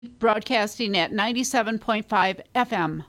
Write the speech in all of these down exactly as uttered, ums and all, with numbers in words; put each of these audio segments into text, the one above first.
broadcasting at ninety-seven point five F M.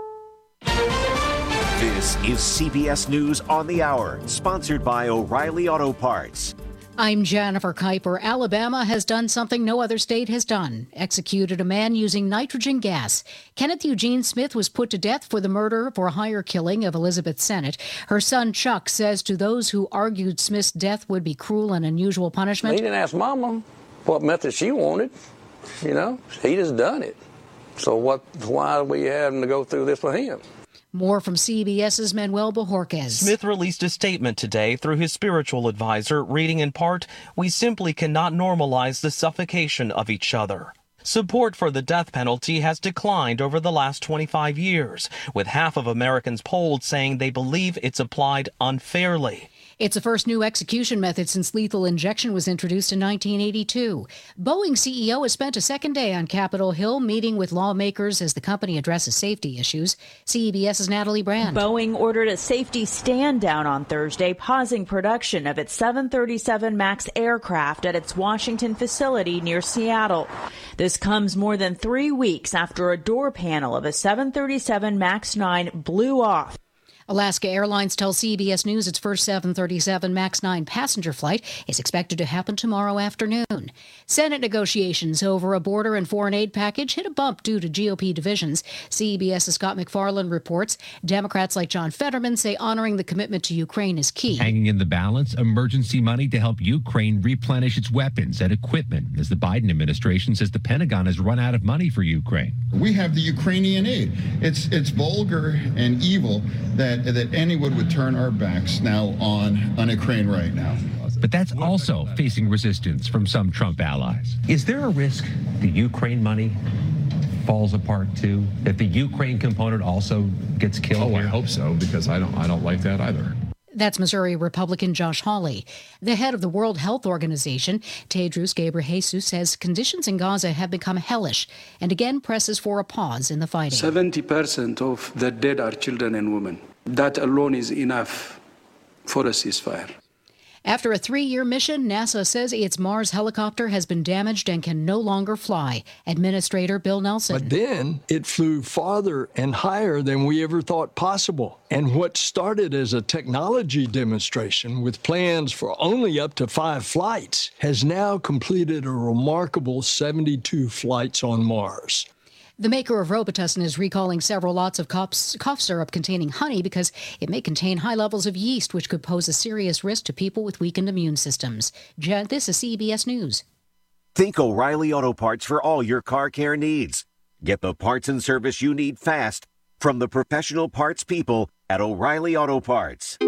This is C B S News on the Hour, sponsored by O'Reilly Auto Parts. I'm Jennifer Kuiper. Alabama has done something no other state has done, executed a man using nitrogen gas. Kenneth Eugene Smith was put to death for the murder for hire killing of Elizabeth Sennett. Her son Chuck says to those who argued Smith's death would be cruel and unusual punishment. He didn't ask Mama what method she wanted. You know, he just done it. So what? Why are we having to go through this with him? More from CBS's Manuel Bojorquez. Smith released a statement today through his spiritual advisor, reading in part, "We simply cannot normalize the suffocation of each other." Support for the death penalty has declined over the last twenty-five years, with half of Americans polled saying they believe it's applied unfairly. It's the first new execution method since lethal injection was introduced in nineteen eighty-two. Boeing C E O has spent a second day on Capitol Hill meeting with lawmakers as the company addresses safety issues. CBS's Natalie Brand. Boeing ordered a safety stand down on Thursday, pausing production of its seven thirty-seven MAX aircraft at its Washington facility near Seattle. This comes more than three weeks after a door panel of a seven thirty-seven MAX nine blew off. Alaska Airlines tells C B S News its first seven thirty-seven MAX nine passenger flight is expected to happen tomorrow afternoon. Senate negotiations over a border and foreign aid package hit a bump due to G O P divisions. CBS's Scott McFarland reports Democrats like John Fetterman say honoring the commitment to Ukraine is key. Hanging in the balance, emergency money to help Ukraine replenish its weapons and equipment, as the Biden administration says the Pentagon has run out of money for Ukraine. We have the Ukrainian aid. It's it's vulgar and evil that that anyone would turn our backs now on, on Ukraine right now. But that's also facing resistance from some Trump allies. Is there a risk the Ukraine money falls apart too? That the Ukraine component also gets killed? Oh, here? I hope so, because I don't I don't like that either. That's Missouri Republican Josh Hawley. The head of the World Health Organization, Tedros Ghebreyesus, says conditions in Gaza have become hellish and again presses for a pause in the fighting. seventy percent of the dead are children and women. That alone is enough for a ceasefire. After a three-year mission, NASA says its Mars helicopter has been damaged and can no longer fly. Administrator Bill Nelson. But then it flew farther and higher than we ever thought possible. And what started as a technology demonstration with plans for only up to five flights has now completed a remarkable seventy-two flights on Mars. The maker of Robitussin is recalling several lots of cough, cough syrup containing honey because it may contain high levels of yeast, which could pose a serious risk to people with weakened immune systems. Jen, this is C B S News. Think O'Reilly Auto Parts for all your car care needs. Get the parts and service you need fast from the professional parts people at O'Reilly Auto Parts.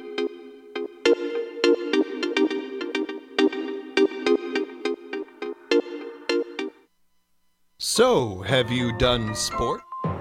So, have you done sport?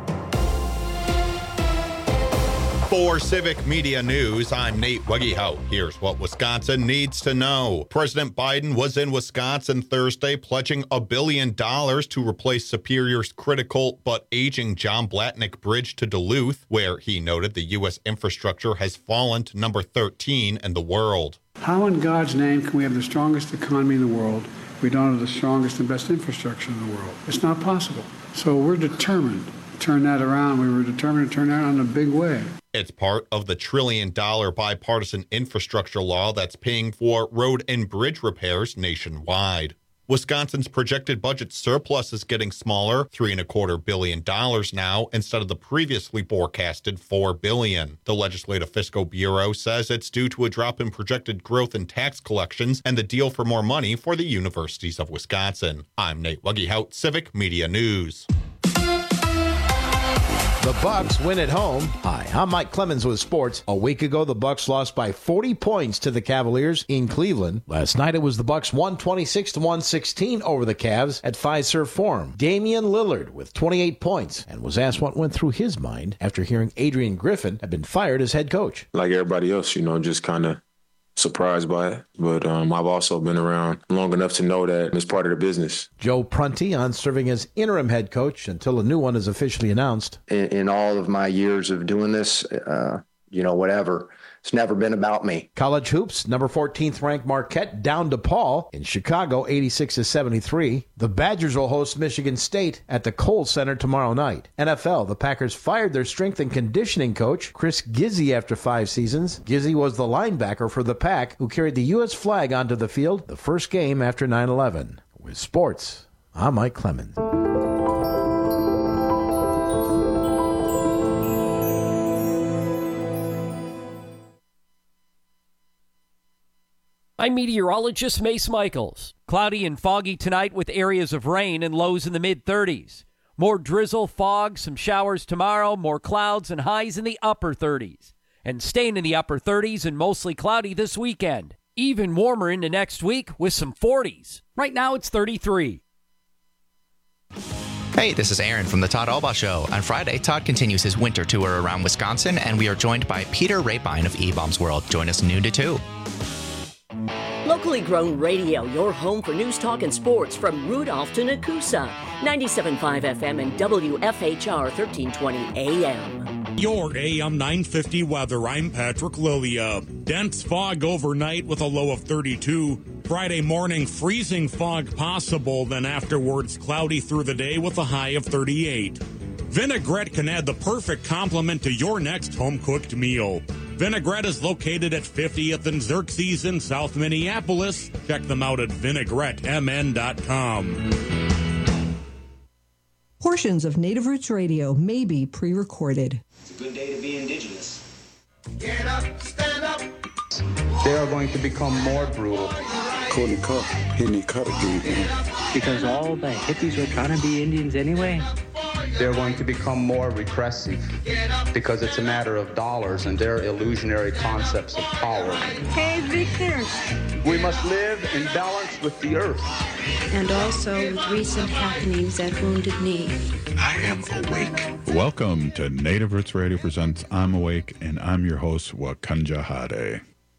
For Civic Media News, I'm Nate Weggehout. Here's what Wisconsin needs to know. President Biden was in Wisconsin Thursday pledging a billion dollars to replace Superior's critical but aging John Blatnick Bridge to Duluth, where he noted the U S infrastructure has fallen to number thirteen in the world. How in God's name can we have the strongest economy in the world if we don't have the strongest and best infrastructure in the world? It's not possible. So we're determined to turn that around. We were determined to turn that around in a big way. It's part of the trillion dollar bipartisan infrastructure law that's paying for road and bridge repairs nationwide. Wisconsin's projected budget surplus is getting smaller, three and a quarter billion dollars now, instead of the previously forecasted four billion. The Legislative Fiscal Bureau says it's due to a drop in projected growth in tax collections and the deal for more money for the universities of Wisconsin. I'm Nate Weggehout, Civic Media News. The Bucks win at home. Hi, I'm Mike Clemens with sports. A week ago, the Bucks lost by forty points to the Cavaliers in Cleveland. Last night, it was the Bucks one twenty-six to one sixteen over the Cavs at Fiserv Forum. Damian Lillard with twenty-eight points and was asked what went through his mind after hearing Adrian Griffin had been fired as head coach. Like everybody else, you know, just kind of surprised by it, but um, I've also been around long enough to know that it's part of the business. Joe Prunty on serving as interim head coach until a new one is officially announced. In, in all of my years of doing this, uh, you know, whatever. It's never been about me. College hoops, number fourteenth ranked Marquette down to Paul in Chicago, eighty-six to seventy-three. The Badgers will host Michigan State at the Kohl Center tomorrow night. N F L, the Packers fired their strength and conditioning coach, Chris Gizzi, after five seasons. Gizzi was the linebacker for the Pack who carried the U S flag onto the field the first game after nine eleven. With sports, I'm Mike Clemens. I'm meteorologist Mace Michaels. Cloudy and foggy tonight with areas of rain and lows in the mid-thirties. More drizzle, fog, some showers tomorrow, more clouds and highs in the upper thirties. And staying in the upper thirties and mostly cloudy this weekend. Even warmer into next week with some forties. Right now it's thirty-three. Hey, this is Aaron from the Todd Albaugh Show. On Friday, Todd continues his winter tour around Wisconsin, and we are joined by Peter Rapine of E-Bombs World. Join us noon to two. Locally grown radio, your home for news, talk, and sports from Rudolph to Nakusa. ninety-seven point five F M and W F H R thirteen twenty A M. Your A M nine fifty weather, I'm Patrick Lilia. Dense fog overnight with a low of thirty-two. Friday morning, freezing fog possible, then afterwards cloudy through the day with a high of thirty-eight. Vinaigrette can add the perfect complement to your next home-cooked meal. Vinaigrette is located at fiftieth and Xerxes in South Minneapolis. Check them out at vinaigrette m n dot com. Portions of Native Roots Radio may be pre-recorded. It's a good day to be indigenous. Get up, stand up. They are going to become more brutal. Couldn't cut, hitting cut again. Because all the hippies were trying to be Indians anyway. They're going to become more repressive because it's a matter of dollars and their illusionary concepts of power. Hey, Victor. We must live in balance with the earth. And also with recent happenings at Wounded Knee. I am awake. Welcome to Native Roots Radio presents I'm Awake, and I'm your host, Wakanja Hade.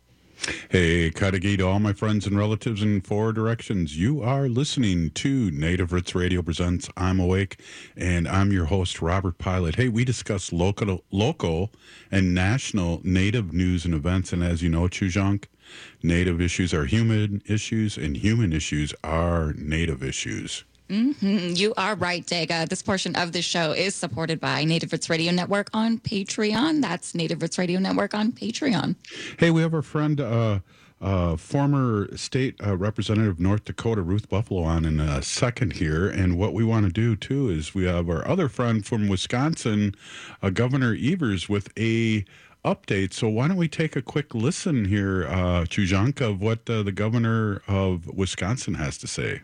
Hey, Kadagi to all my friends and relatives in four directions. You are listening to Native Roots Radio presents I'm Awake, and I'm your host, Robert Pilot. Hey, we discuss local, local and national Native news and events, and as you know, Chujank, Native issues are human issues, and human issues are Native issues. Mm-hmm. You are right, Dega. This portion of the show is supported by Native Roots Radio Network on Patreon. That's Native Roots Radio Network on Patreon. Hey, we have our friend, uh, uh, former state uh, representative of North Dakota, Ruth Buffalo, on in a second here. And what we want to do, too, is we have our other friend from Wisconsin, uh, Governor Evers, with a update. So why don't we take a quick listen here, uh, Chujank, of what uh, the governor of Wisconsin has to say.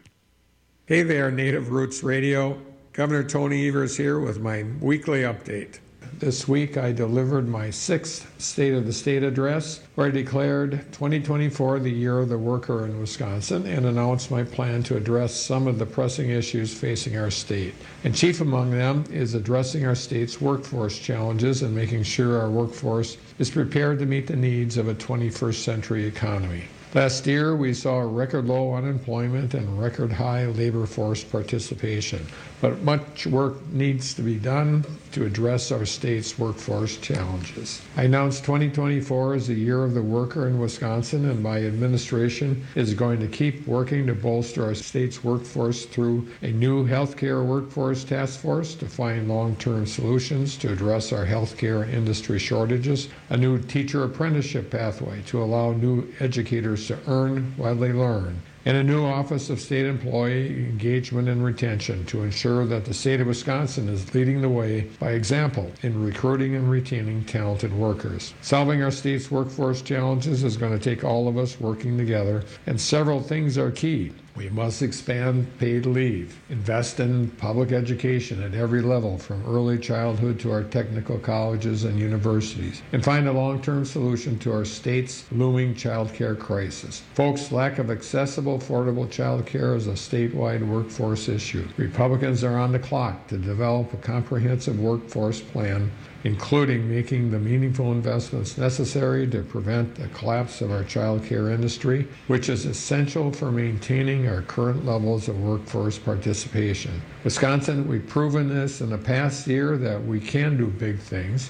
Hey there, Native Roots Radio. Governor Tony Evers here with my weekly update. This week I delivered my sixth State of the State address, where I declared twenty twenty-four the year of the worker in Wisconsin and announced my plan to address some of the pressing issues facing our state. And chief among them is addressing our state's workforce challenges and making sure our workforce is prepared to meet the needs of a twenty-first century economy. Last year, we saw record low unemployment and record high labor force participation, but much work needs to be done to address our state's workforce challenges. I announced twenty twenty-four as the year of the worker in Wisconsin, and my administration is going to keep working to bolster our state's workforce through a new healthcare workforce task force to find long-term solutions to address our healthcare industry shortages, a new teacher apprenticeship pathway to allow new educators to earn while they learn, and a new Office of State Employee Engagement and Retention to ensure that the state of Wisconsin is leading the way by example in recruiting and retaining talented workers. Solving our state's workforce challenges is going to take all of us working together, and several things are key. We must expand paid leave, invest in public education at every level from early childhood to our technical colleges and universities, and find a long-term solution to our state's looming child care crisis. Folks, lack of accessible, affordable child care is a statewide workforce issue. Republicans are on the clock to develop a comprehensive workforce plan, including making the meaningful investments necessary to prevent the collapse of our child care industry, which is essential for maintaining our current levels of workforce participation. Wisconsin, we've proven this in the past year that we can do big things.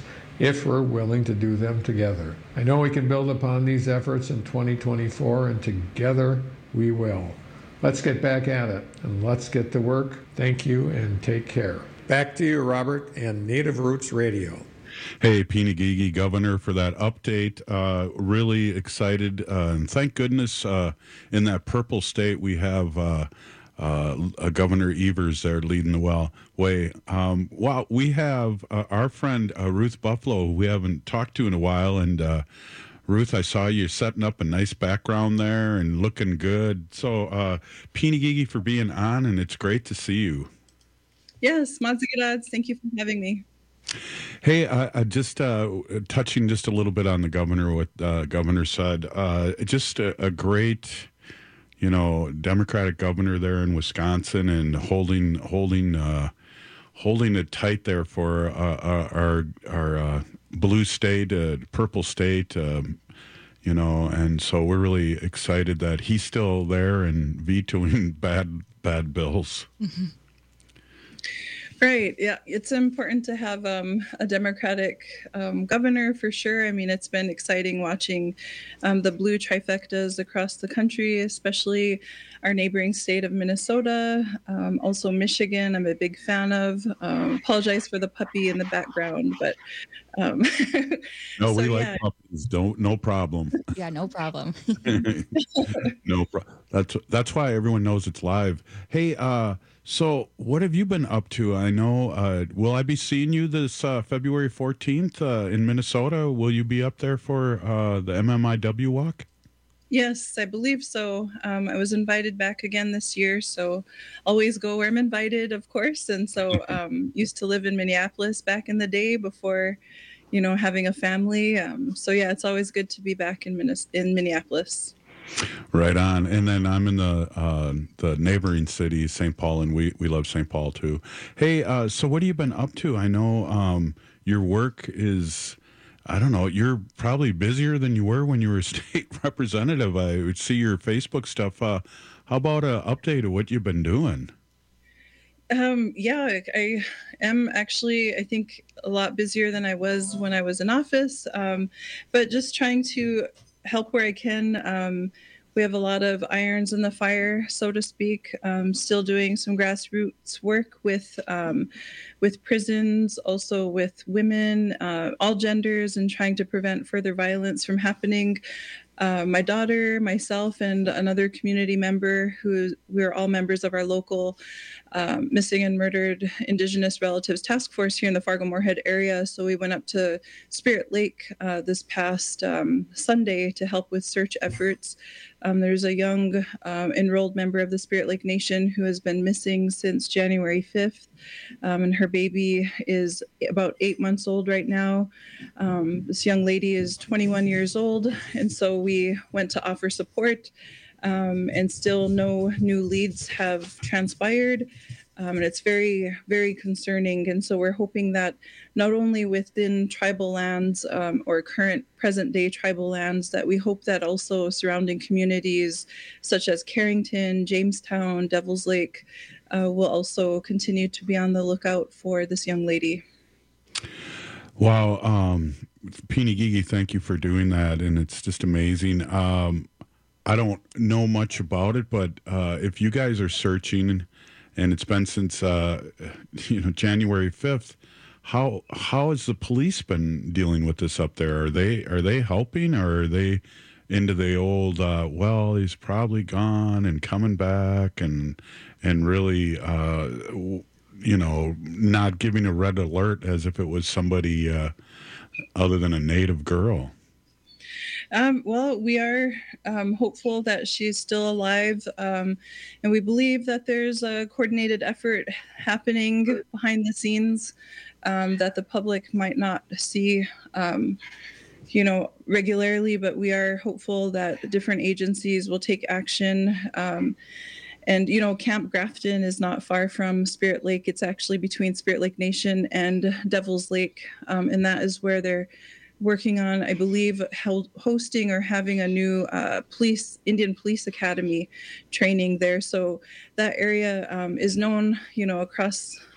if we're willing to do them together. I know we can build upon these efforts in twenty twenty-four, and together we will. Let's get back at it, and let's get to work. Thank you, and take care. Back to you, Robert, and Native Roots Radio. Hey, Pinagigi, Governor, for that update. Uh, really excited, uh, and thank goodness uh, in that purple state we have uh, uh, Governor Evers there leading the well way. Um, well, we have uh, our friend uh, Ruth Buffalo, who we haven't talked to in a while, and uh, Ruth, I saw you setting up a nice background there and looking good. So, uh, Pinagigi for being on, and it's great to see you. Yes, Mazigrads, thank you for having me. Hey, uh, uh, just uh, touching just a little bit on the governor, what uh, governor said. Uh, just a, a great, you know, Democratic governor there in Wisconsin, and holding holding uh, holding it tight there for uh, our our uh, blue state, uh, purple state. Um, you know, and so we're really excited that he's still there and vetoing bad bad bills. Mm-hmm. Right. Yeah, it's important to have um, a Democratic um, governor for sure. I mean, it's been exciting watching um, the blue trifectas across the country, especially our neighboring state of Minnesota, um, also Michigan. I'm a big fan of. Um, apologize for the puppy in the background, but um, no, so, we like yeah. puppies. Don't no problem. Yeah, no problem. no problem. That's that's why everyone knows it's live. Hey, uh, so what have you been up to? I know. Uh, will I be seeing you this uh, February fourteenth uh, in Minnesota? Will you be up there for uh, the M M I W walk? Yes, I believe so. Um, I was invited back again this year, so always go where I'm invited, of course. And so um, used to live in Minneapolis back in the day before, you know, having a family. Um, so yeah, it's always good to be back in Minnes- in Minneapolis. Right on. And then I'm in the uh, the neighboring city, Saint Paul, and we, we love Saint Paul too. Hey, uh, so what have you been up to? I know um, your work is, I don't know, you're probably busier than you were when you were a state representative. I would see your Facebook stuff. Uh, how about an update of what you've been doing? Um, yeah, I am actually, I think, a lot busier than I was when I was in office, um, but just trying to help where I can. Um, we have a lot of irons in the fire, so to speak. Um, still doing some grassroots work with um, with prisons, also with women, uh, all genders, and trying to prevent further violence from happening. Uh, my daughter, myself, and another community member who we're all members of our local um, missing and murdered Indigenous relatives task force here in the Fargo-Moorhead area. So we went up to Spirit Lake uh, this past um, Sunday to help with search efforts. Um, there's a young um, enrolled member of the Spirit Lake Nation who has been missing since January fifth. Um, and her baby is about eight months old right now. Um, this young lady is twenty-one years old, and so we went to offer support, um, and still no new leads have transpired. Um, and it's very, very concerning. And so we're hoping that not only within tribal lands um, or current present day tribal lands, that we hope that also surrounding communities such as Carrington, Jamestown, Devils Lake uh, will also continue to be on the lookout for this young lady. Wow. Um, Pinagigi, thank you for doing that. And it's just amazing. Um, I don't know much about it, but uh, if you guys are searching, and it's been since uh, you know January fifth. How how has the police been dealing with this up there? Are they are they helping, or are they into the old uh, well, he's probably gone and coming back, and and really uh, you know not giving a red alert as if it was somebody uh, other than a native girl? Um, well, we are um, hopeful that she's still alive, um, and we believe that there's a coordinated effort happening behind the scenes um, that the public might not see, um, you know, regularly, but we are hopeful that different agencies will take action. Um, and, you know, Camp Grafton is not far from Spirit Lake. It's actually between Spirit Lake Nation and Devils Lake, um, and that is where they're working on, I believe, held, hosting or having a new uh, police, Indian Police Academy training there. So that area um, is known, you know, across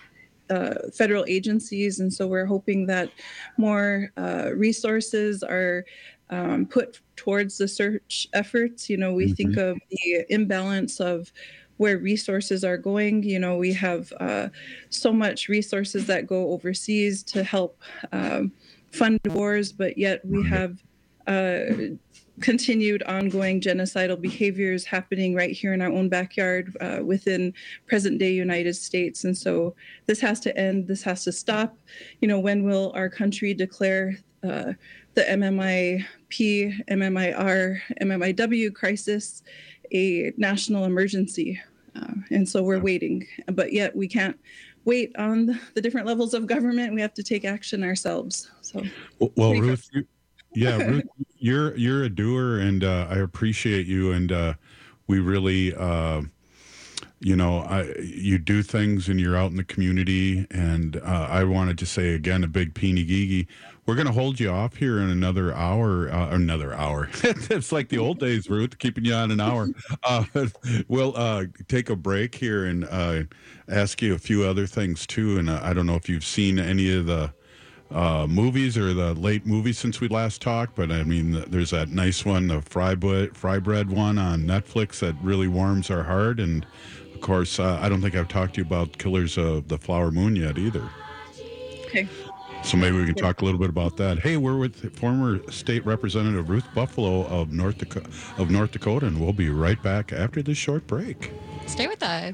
uh, federal agencies. And so we're hoping that more uh, resources are um, put towards the search efforts. You know, we mm-hmm. think of the imbalance of where resources are going. You know, we have uh, so much resources that go overseas to help um, fund wars, but yet we have uh, continued ongoing genocidal behaviors happening right here in our own backyard uh, within present-day United States. And so this has to end. This has to stop. You know, when will our country declare uh, the M M I P, M M I R, M M I W crisis a national emergency? Uh, and so we're waiting. But yet we can't wait on the different levels of government. We have to take action ourselves. So, well, well Ruth, you, yeah, Ruth, you're you're a doer, and uh, I appreciate you. And uh, we really, uh, you know, I, you do things, and you're out in the community. And uh, I wanted to say again, a big peeny geegy. We're going to hold you off here in another hour. Uh, another hour. It's like the old days, Ruth, keeping you on an hour. Uh, we'll uh, take a break here and uh, ask you a few other things too. And uh, I don't know if you've seen any of the uh, movies or the late movies since we last talked, but I mean, there's that nice one, the fry, bread, fry bread one on Netflix that really warms our heart. And of course, uh, I don't think I've talked to you about Killers of the Flower Moon yet either. Okay. So maybe we can talk a little bit about that. Hey, we're with former State Representative Ruth Buffalo of North Dakota, of North Dakota, and we'll be right back after this short break. Stay with us.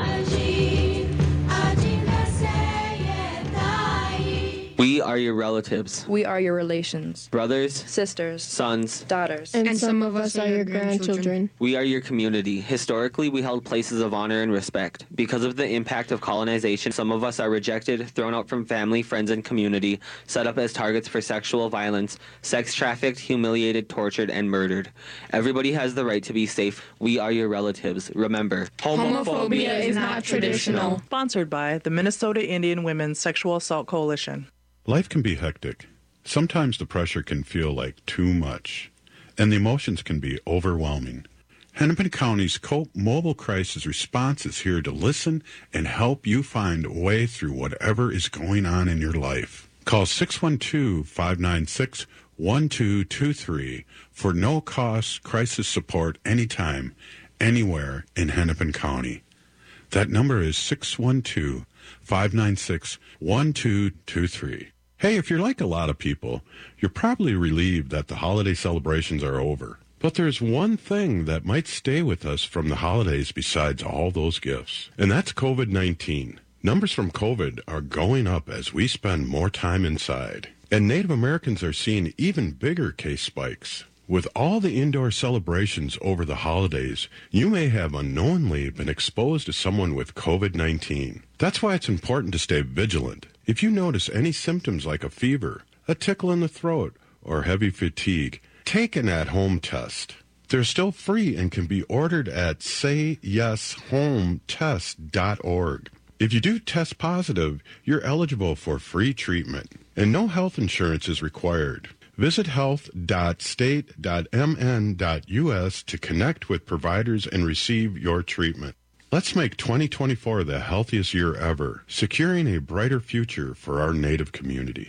We are your relatives. We are your relations. Brothers. Sisters. Sons. Daughters. And, and some of us are your grandchildren. We are your community. Historically, we held places of honor and respect. Because of the impact of colonization, some of us are rejected, thrown out from family, friends, and community, set up as targets for sexual violence, sex trafficked, humiliated, tortured, and murdered. Everybody has the right to be safe. We are your relatives. Remember, homophobia, homophobia is not traditional. Sponsored by the Minnesota Indian Women's Sexual Assault Coalition. Life can be hectic. Sometimes the pressure can feel like too much, and the emotions can be overwhelming. Hennepin County's COPE Mobile Crisis Response is here to listen and help you find a way through whatever is going on in your life. Call six one two, five nine six, one two two three for no-cost crisis support anytime, anywhere in Hennepin County. That number is six one two, five nine six, one two two three. Hey, if you're like a lot of people, you're probably relieved that the holiday celebrations are over. But there's one thing that might stay with us from the holidays besides all those gifts, and that's COVID nineteen. Numbers from COVID are going up as we spend more time inside, and Native Americans are seeing even bigger case spikes. With all the indoor celebrations over the holidays, you may have unknowingly been exposed to someone with COVID nineteen. That's why it's important to stay vigilant. If you notice any symptoms like a fever, a tickle in the throat, or heavy fatigue, take an at-home test. They're still free and can be ordered at say yes home test dot org. If you do test positive, you're eligible for free treatment, and no health insurance is required. Visit health dot state dot m n dot u s to connect with providers and receive your treatment. Let's make twenty twenty-four the healthiest year ever, securing a brighter future for our Native community.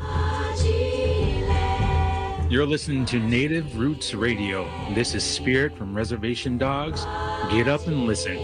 You're listening to Native Roots Radio. This is Spirit from Reservation Dogs. Get up and listen.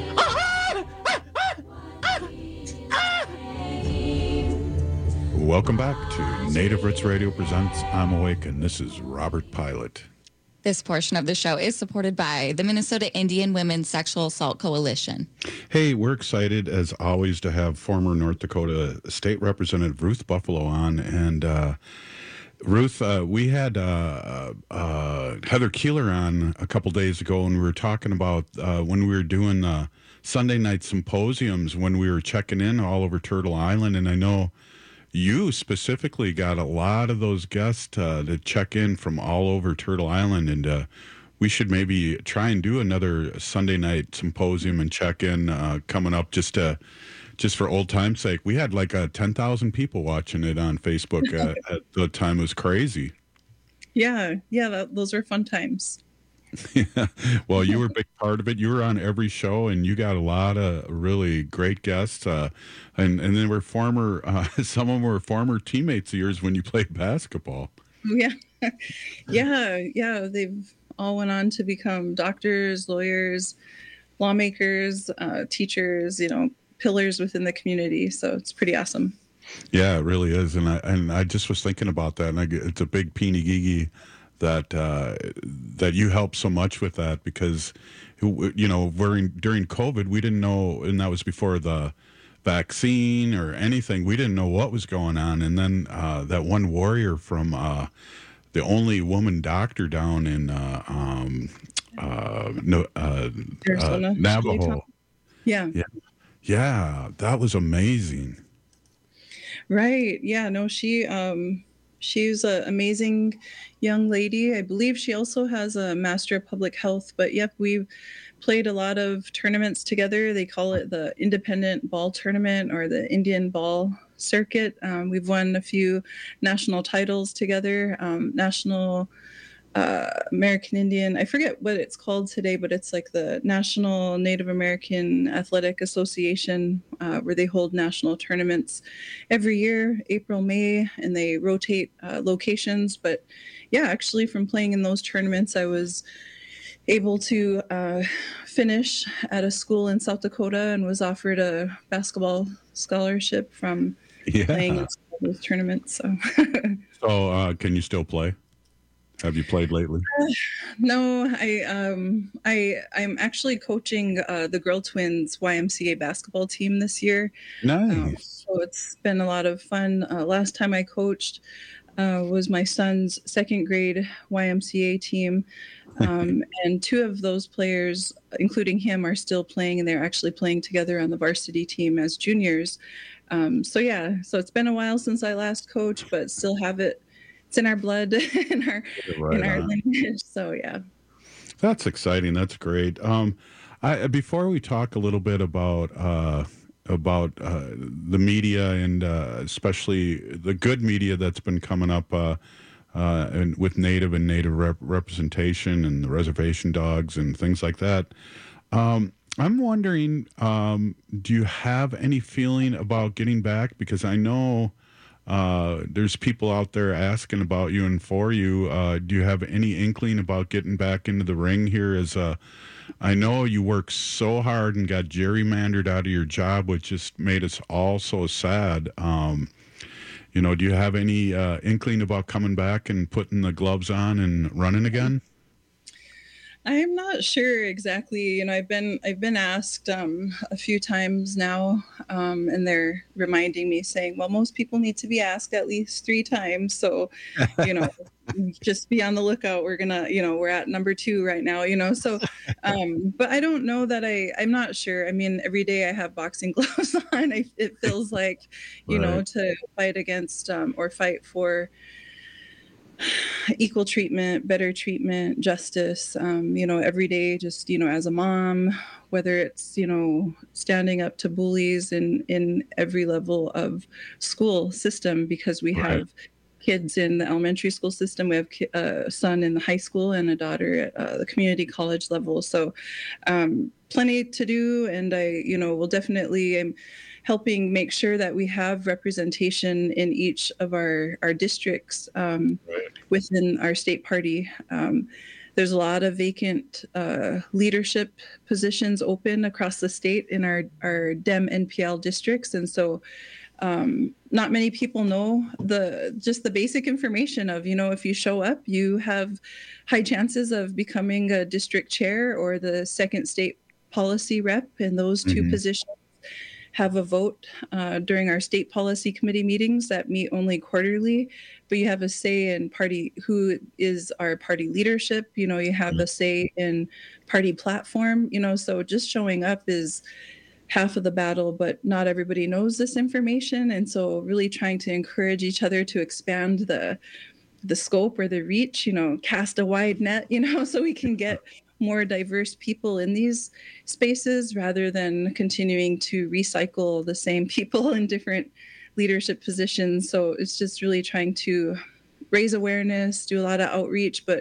Welcome back to Native Roots Radio presents I'm Awake, and this is Robert Pilot. This portion of the show is supported by the Minnesota Indian Women's Sexual Assault Coalition. Hey, we're excited, as always, to have former North Dakota State Representative Ruth Buffalo on. And uh, Ruth, uh, we had uh, uh, Heather Keeler on a couple days ago, and we were talking about uh, when we were doing uh, Sunday night symposiums, when we were checking in all over Turtle Island. And I know you specifically got a lot of those guests uh, to check in from all over Turtle Island, and uh, we should maybe try and do another Sunday night symposium and check in uh, coming up just to, just for old time's sake. We had like uh, ten thousand people watching it on Facebook uh, at the time. It was crazy. Yeah, yeah, that, those were fun times. Yeah. Well, you were a big part of it. You were on every show, and you got a lot of really great guests. Uh, and and they were former. Uh, some of them were former teammates of yours when you played basketball. Yeah, yeah, yeah. They've all went on to become doctors, lawyers, lawmakers, uh, teachers. You know, pillars within the community. So it's pretty awesome. Yeah, it really is. And I and I just was thinking about that, and I, it's a big peeny gigi that uh, that you helped so much with that, because you know during during COVID we didn't know, and that was before the vaccine or anything. We didn't know what was going on, and then uh, that one warrior from uh, the only woman doctor down in uh, um, uh, no, uh, uh, Navajo. Yeah. yeah, yeah, that was amazing. Right. Yeah. No, she um, she's an amazing young lady. I believe she also has a Master of Public Health. But yep, we've played a lot of tournaments together. They call it the Independent Ball Tournament or the Indian Ball Circuit. Um, we've won a few national titles together. Um, national uh, American Indian, I forget what it's called today, but it's like the National Native American Athletic Association, uh, where they hold national tournaments every year, April, May, and they rotate uh, locations. But yeah, actually from playing in those tournaments, I was able to uh, finish at a school in South Dakota and was offered a basketball scholarship from yeah. playing in those tournaments. So, so uh, can you still play? Have you played lately? Uh, no, I um I I'm actually coaching uh, the Girl Twins Y M C A basketball team this year. Nice. Um, so it's been a lot of fun. Uh, last time I coached uh, was my son's second grade Y M C A team, um, and two of those players, including him, are still playing, and they're actually playing together on the varsity team as juniors. Um, so yeah, so it's been a while since I last coached, but still have it. It's in our blood, in our right in our on. lineage. So yeah, that's exciting. That's great. Um, I before we talk a little bit about uh, about uh, the media and uh, especially the good media that's been coming up uh, uh, and with Native and Native rep- representation and the reservation dogs and things like that. Um, I'm wondering, um, do you have any feeling about getting back? Because I know. Uh, there's people out there asking about you and for you. Uh, do you have any inkling about getting back into the ring here? As uh, I know you worked so hard and got gerrymandered out of your job, which just made us all so sad. Um, you know, do you have any uh, inkling about coming back and putting the gloves on and running again? I'm not sure exactly. You know, I've been I've been asked um, a few times now, um, and they're reminding me, saying, "Well, most people need to be asked at least three times." So, you know, just be on the lookout. We're gonna, you know, we're at number two right now. You know, so, um, but I don't know that I. I'm not sure. I mean, every day I have boxing gloves on. I, it feels like, you right. know, to fight against um, or fight for equal treatment, better treatment, justice, um, you know, every day, just, you know, as a mom, whether it's, you know, standing up to bullies in, in every level of school system, because we right. have kids in the elementary school system, we have a son in the high school and a daughter at uh, the community college level. So um, plenty to do. And I, you know, will definitely, I'm helping make sure that we have representation in each of our, our districts um, right. within our state party. Um, there's a lot of vacant uh, leadership positions open across the state in our, our D E M N P L districts. And so um, not many people know the just the basic information of, you know, if you show up, you have high chances of becoming a district chair or the second state policy rep, and those two mm-hmm. positions have a vote uh, during our state policy committee meetings that meet only quarterly, but you have a say in party, who is our party leadership, you know, you have a say in party platform, you know, so just showing up is half of the battle, but not everybody knows this information. And so really trying to encourage each other to expand the the scope or the reach, you know, cast a wide net, you know, so we can get more diverse people in these spaces rather than continuing to recycle the same people in different leadership positions. So it's just really trying to raise awareness, do a lot of outreach, but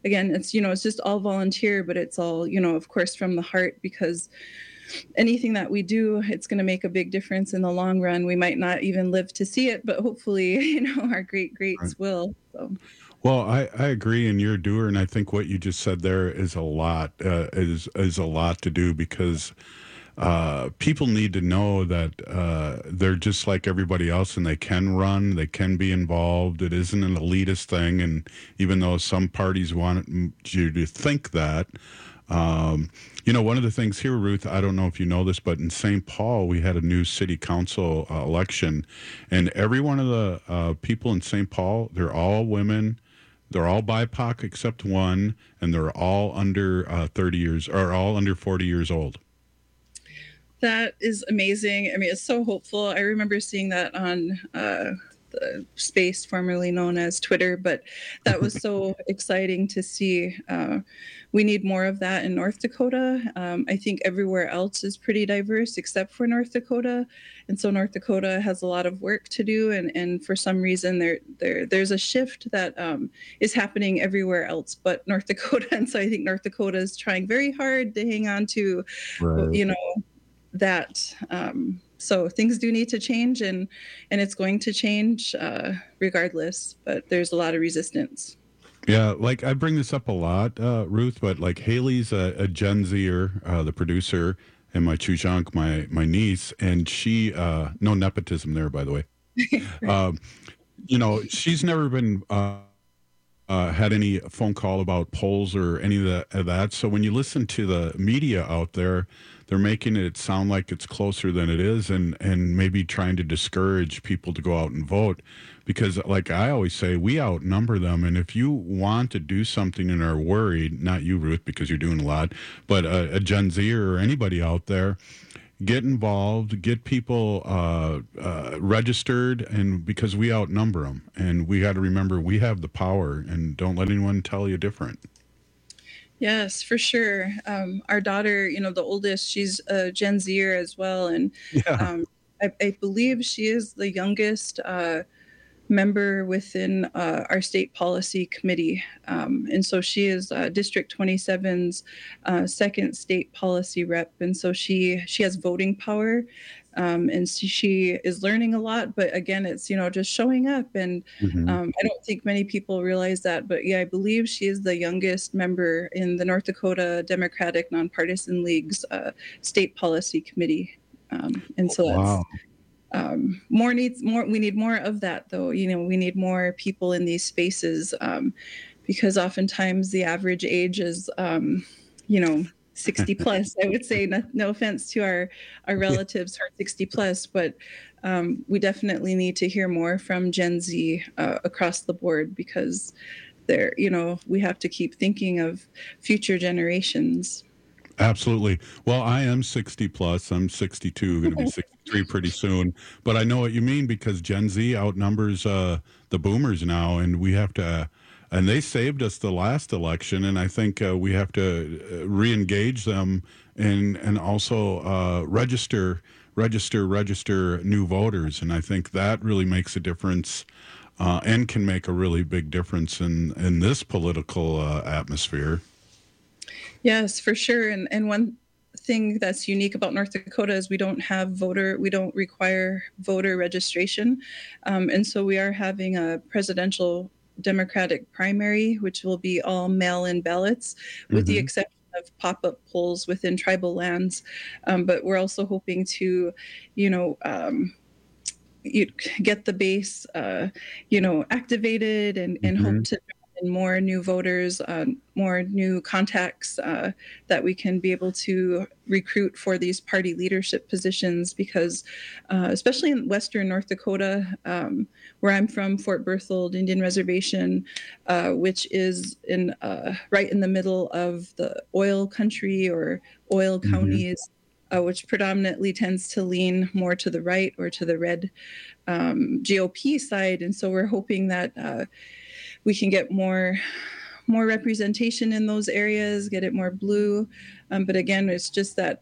again, it's, you know, it's just all volunteer, but it's all, you know, of course, from the heart, because anything that we do, it's going to make a big difference in the long run. We might not even live to see it, but hopefully, you know, our great greats right. will. So. Well, I, I agree, and you're a doer, and I think what you just said there is a lot, uh, is is a lot to do, because uh, people need to know that uh, they're just like everybody else, and they can run, they can be involved. It isn't an elitist thing, and even though some parties want you to think that, um, you know, one of the things here, Ruth, I don't know if you know this, but in Saint Paul, we had a new city council uh, election, and every one of the uh, people in Saint Paul, they're all women. They're all B I P O C except one, and they're all under uh, thirty years, or all under forty years old. That is amazing. I mean, it's so hopeful. I remember seeing that on uh, the space formerly known as Twitter, but that was so exciting to see. Uh, we need more of that in North Dakota. Um, I think everywhere else is pretty diverse except for North Dakota. And so North Dakota has a lot of work to do. And, and for some reason, there, there there's a shift that um, is happening everywhere else but North Dakota. And so I think North Dakota is trying very hard to hang on to, right. you know, that. Um, so things do need to change, and, and it's going to change uh, regardless. But there's a lot of resistance. Yeah, like I bring this up a lot, uh, Ruth, but like Haley's a, a Gen Zer, uh, the producer, and my Chujunk, my my niece, and she, uh, no nepotism there, by the way. um, you know, she's never been uh, uh, had any phone call about polls or any of that, of that. So when you listen to the media out there, they're making it sound like it's closer than it is, and, and maybe trying to discourage people to go out and vote. Because like I always say, we outnumber them. And if you want to do something and are worried, not you, Ruth, because you're doing a lot, but a, a Gen Z or anybody out there, get involved, get people uh, uh, registered, and because we outnumber them. And we got to remember we have the power, and don't let anyone tell you different. Yes, for sure. Um, our daughter, you know, the oldest, she's a Gen Zer as well. And yeah. um, I, I believe she is the youngest uh, member within uh, our state policy committee. Um, and so she is uh, District twenty-seven's uh, second state policy rep. And so she, she has voting power. Um, and so she is learning a lot, but again, it's, you know, just showing up. And mm-hmm. um, I don't think many people realize that, but yeah, I believe she is the youngest member in the North Dakota Democratic Nonpartisan League's uh, state policy committee. Um, and so that's wow. um, more needs more. We need more of that, though. You know, we need more people in these spaces um, because oftentimes the average age is, um, you know, sixty plus. I would say, no, no offense to our, our relatives who are sixty plus, but um, we definitely need to hear more from Gen Z uh, across the board, because they're, you know, we have to keep thinking of future generations. Absolutely. Well, I am sixty plus. I'm sixty-two, going to be sixty-three pretty soon. But I know what you mean, because Gen Z outnumbers uh, the boomers now, and we have to And they saved us the last election, and I think uh, we have to re-engage them and and also uh, register, register, register new voters. And I think that really makes a difference uh, and can make a really big difference in, in this political uh, atmosphere. Yes, for sure. And and one thing that's unique about North Dakota is we don't have voter, we don't require voter registration. Um, and so we are having a presidential Democratic primary, which will be all mail-in ballots, with mm-hmm. the exception of pop-up polls within tribal lands. Um, but we're also hoping to, you know, um, you get the base, uh, you know, activated, and, and mm-hmm. hope to and more new voters, uh, more new contacts uh, that we can be able to recruit for these party leadership positions, because uh, especially in Western North Dakota, um, where I'm from, Fort Berthold Indian Reservation, uh, which is in uh, right in the middle of the oil country or oil mm-hmm. counties, uh, which predominantly tends to lean more to the right or to the red um, G O P side. And so we're hoping that uh, we can get more more representation in those areas, get it more blue. Um, but again, it's just that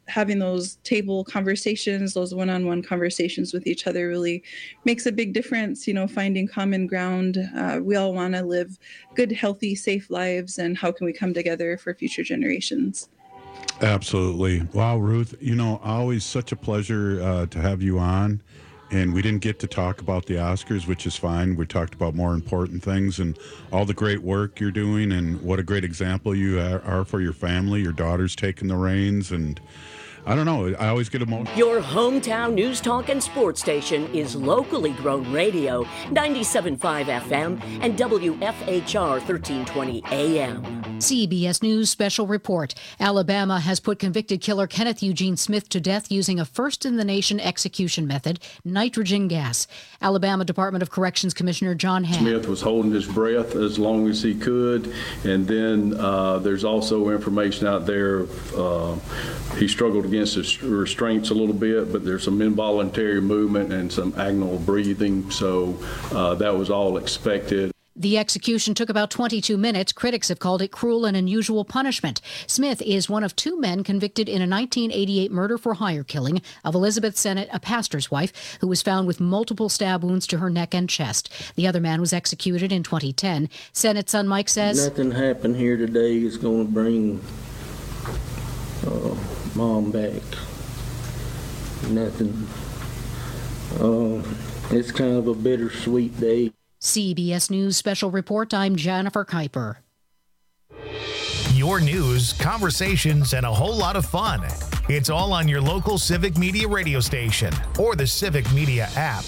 having those table conversations, those one-on-one conversations with each other really makes a big difference, you know, finding common ground. Uh, we all want to live good, healthy, safe lives, and how can we come together for future generations? Absolutely. Wow, Ruth, you know, always such a pleasure uh, to have you on. And we didn't get to talk about the Oscars, which is fine. We talked about more important things and all the great work you're doing and what a great example you are for your family. Your daughter's taking the reins, and I don't know. I always get emotional. Your hometown news, talk, and sports station is locally grown radio, ninety-seven point five F M and W F H R thirteen twenty A M. C B S News special report. Alabama has put convicted killer Kenneth Eugene Smith to death using a first-in-the-nation execution method, nitrogen gas. Alabama Department of Corrections Commissioner John Hamm. Smith was holding his breath as long as he could, and then uh, there's also information out there. Uh, he struggled against his restraints a little bit, but there's some involuntary movement and some agonal breathing, so uh, that was all expected. The execution took about twenty-two minutes. Critics have called it cruel and unusual punishment. Smith is one of two men convicted in a nineteen eighty-eight murder-for-hire killing of Elizabeth Sennett, a pastor's wife, who was found with multiple stab wounds to her neck and chest. The other man was executed in twenty ten. Sennett's son Mike says, "Nothing happened here today is going to bring uh, Mom back. Nothing. Uh, it's kind of a bittersweet day." C B S News Special Report, I'm Jennifer Kuiper. Your news, conversations, and a whole lot of fun. It's all on your local Civic Media radio station or the Civic Media app.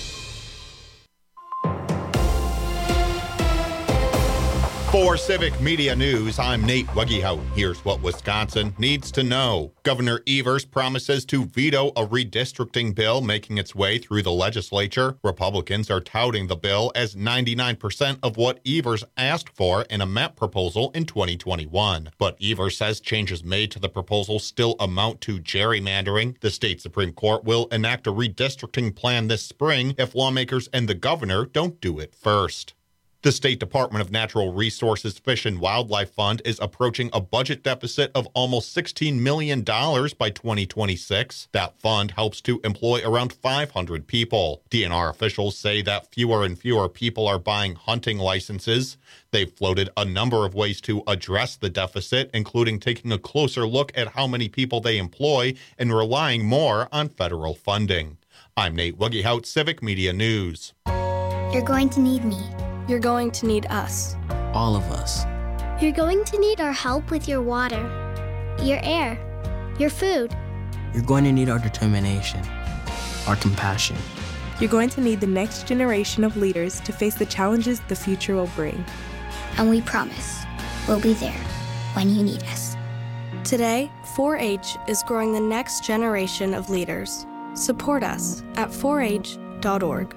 For Civic Media News, I'm Nate Wuggehout. Here's what Wisconsin needs to know. Governor Evers promises to veto a redistricting bill making its way through the legislature. Republicans are touting the bill as ninety-nine percent of what Evers asked for in a map proposal in twenty twenty-one. But Evers says changes made to the proposal still amount to gerrymandering. The state Supreme Court will enact a redistricting plan this spring if lawmakers and the governor don't do it first. The State Department of Natural Resources Fish and Wildlife Fund is approaching a budget deficit of almost sixteen million dollars by twenty twenty-six. That fund helps to employ around five hundred people. D N R officials say that fewer and fewer people are buying hunting licenses. They've floated a number of ways to address the deficit, including taking a closer look at how many people they employ and relying more on federal funding. I'm Nate Wuggehout, Civic Media News. You're going to need me. You're going to need us. All of us. You're going to need our help with your water, your air, your food. You're going to need our determination, our compassion. You're going to need the next generation of leaders to face the challenges the future will bring. And we promise we'll be there when you need us. Today, four H is growing the next generation of leaders. Support us at four H dot org.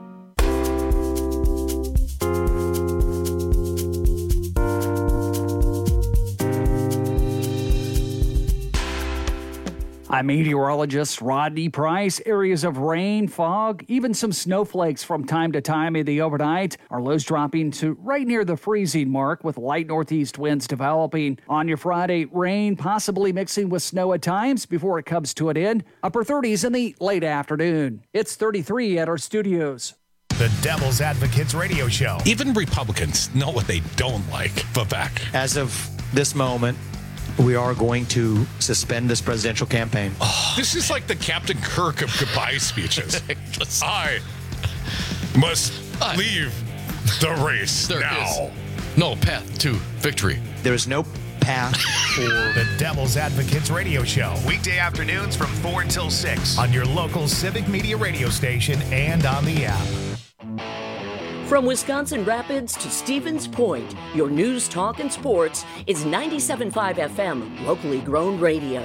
I'm meteorologist Rodney Price. Areas of rain, fog, even some snowflakes from time to time in the overnight. Our lows dropping to right near the freezing mark with light northeast winds developing. On your Friday, rain possibly mixing with snow at times before it comes to an end. Upper thirties in the late afternoon. It's thirty-three at our studios. The Devil's Advocates Radio Show. Even Republicans know what they don't like. Vivek. As of this moment, we are going to suspend this presidential campaign. Oh, this is like the Captain Kirk of goodbye speeches. I must I, leave the race there now. Is no path to victory. There is no path for the Devil's Advocates Radio Show. Weekday afternoons from four until six on your local Civic Media radio station and on the app. From Wisconsin Rapids to Stevens Point, your news, talk, and sports is ninety-seven point five F M, locally grown radio.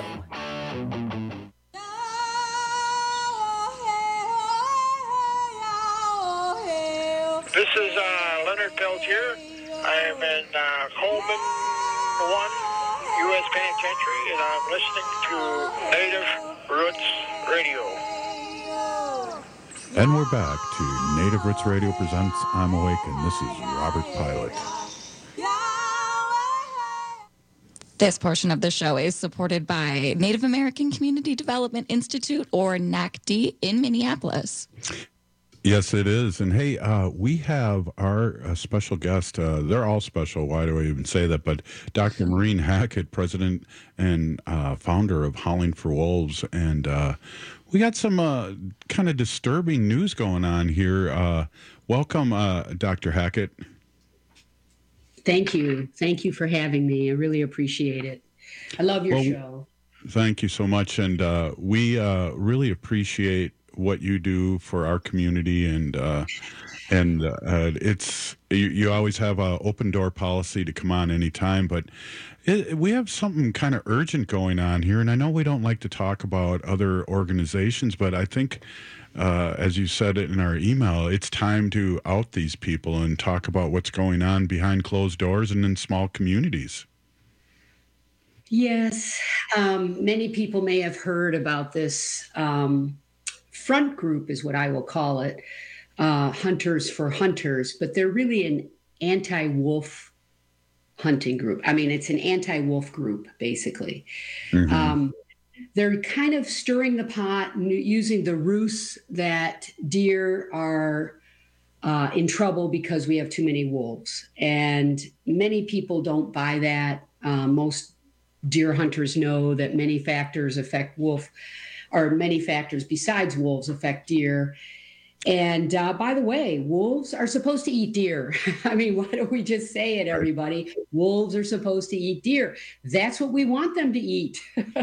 This is uh, Leonard Peltier. I am in uh, Coleman one U S Penitentiary, and I'm listening to Native Roots Radio. And we're back to Native Roots Radio presents I'm Awake, and this is Robert Pilot. This portion of the show is supported by Native American Community Development Institute, or N A C D, in Minneapolis. Yes, it is. And hey, uh, we have our uh, special guest. Uh, they're all special. Why do I even say that? But Doctor Maureen Hackett, president and uh, founder of Howling for Wolves. And uh, we got some uh, kind of disturbing news going on here. Uh, welcome, uh, Doctor Hackett. Thank you. Thank you for having me. I really appreciate it. I love your well, show. Thank you so much. And uh, we uh, really appreciate what you do for our community. And uh, and uh, it's you, you always have an open door policy to come on anytime. But it, we have something kind of urgent going on here. And I know we don't like to talk about other organizations, but I think Uh, as you said it in our email, it's time to out these people and talk about what's going on behind closed doors and in small communities. Yes, um, many people may have heard about this um, front group, is what I will call it, uh, Hunters for Hunters, but they're really an anti-wolf hunting group. I mean, it's an anti-wolf group, basically. Mm-hmm. Um, They're kind of stirring the pot, using the ruse that deer are uh, in trouble because we have too many wolves. And many people don't buy that. Uh, most deer hunters know that many factors affect wolf, or many factors besides wolves affect deer. And uh, by the way, wolves are supposed to eat deer. I mean, why don't we just say it, everybody? Wolves are supposed to eat deer. That's what we want them to eat.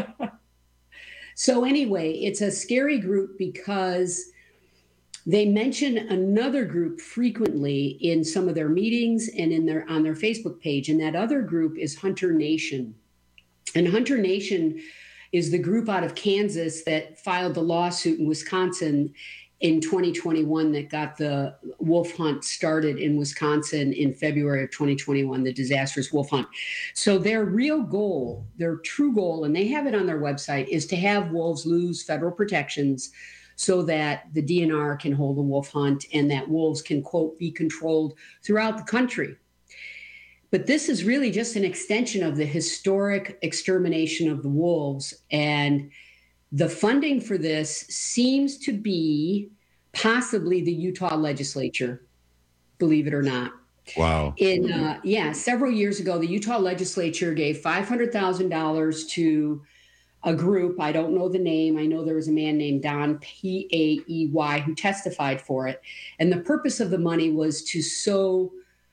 So anyway, it's a scary group because they mention another group frequently in some of their meetings and in their on their Facebook page. And that other group is Hunter Nation. And Hunter Nation is the group out of Kansas that filed the lawsuit in Wisconsin in twenty twenty-one that got the wolf hunt started in Wisconsin in February of twenty twenty-one, the disastrous wolf hunt. So their real goal, their true goal, and they have it on their website, is to have wolves lose federal protections so that the D N R can hold a wolf hunt and that wolves can, quote, be controlled throughout the country. But this is really just an extension of the historic extermination of the wolves. And the funding for this seems to be possibly the Utah legislature, believe it or not. Wow. In uh, yeah, several years ago, the Utah legislature gave five hundred thousand dollars to a group. I don't know the name. I know there was a man named Don P A E Y who testified for it. And the purpose of the money was to sow